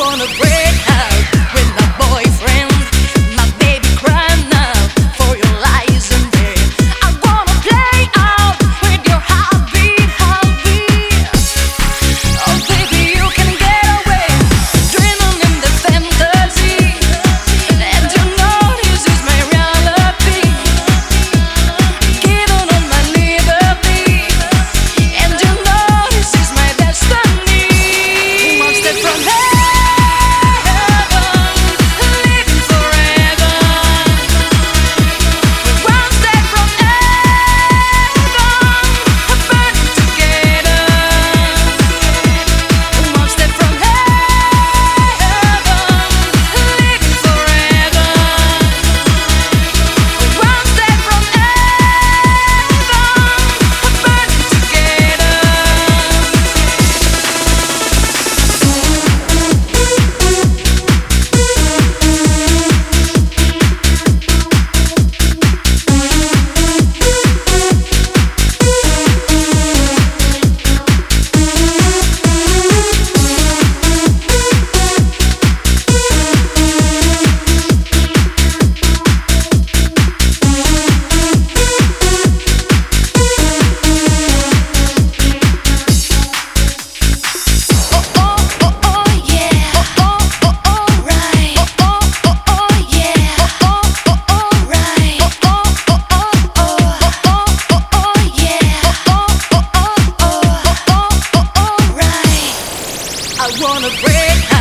wanna break out with my boyfriend. My baby crying out for your lies and day. I wanna play out with your heartbeat, heartbeat. Oh baby, you can get away, dreaming in the fantasy. And you know this is my reality. Giving on my liberty. And you know this is my destiny. One step from living forever. One step from burning together. One step from living forever. One step from burning together. I wanna break